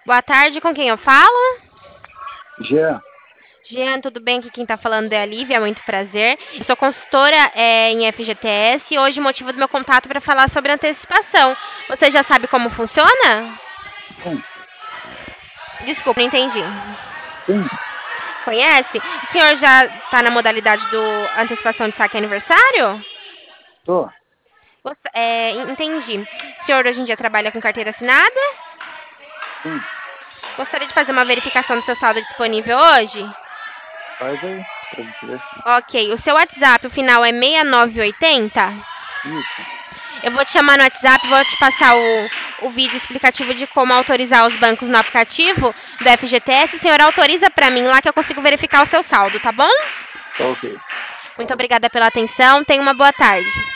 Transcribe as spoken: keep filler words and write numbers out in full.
Boa tarde, com quem eu falo? Jean, Jean, tudo bem? Aqui quem tá falando é a Lívia, muito prazer. Eu sou consultora é, em F G T S e hoje o motivo do meu contato é para falar sobre antecipação. Você já sabe como funciona? sim, Desculpa, não entendi. sim, Conhece? O senhor já está na modalidade do antecipação de saque aniversário? tô, Gost- é, entendi. O senhor hoje em dia trabalha com carteira assinada? sim, Gostaria de fazer uma verificação do seu saldo disponível hoje? faz aí, pra gente ver. Ok, o seu WhatsApp, o final é seis nove oito zero? Isso, Eu vou te chamar no WhatsApp, vou te passar o, o vídeo explicativo de como autorizar os bancos no aplicativo do F G T S. O senhor autoriza para mim lá que eu consigo verificar o seu saldo, tá bom? tá ok. Muito obrigada pela atenção. Tenha uma boa tarde.